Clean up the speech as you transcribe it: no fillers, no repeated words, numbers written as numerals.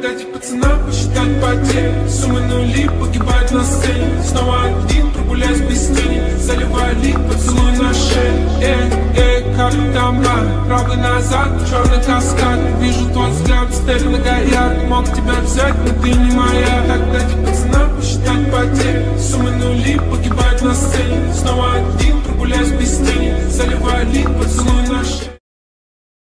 ради пацана посчитать потери. Суммы нули погибают на сцене. Снова один, прогуляюсь без тени. Заливаю лик, поцелуй на шее. Как там, правый назад, черный каскад. Вижу твой взгляд, степенно горят. Мог тебя взять, но ты не моя. Так ради пацана посчитать потери. Суммы нули погибают на сцене. Снова один, прогуляюсь без тени. Заливаю лик, поцелуй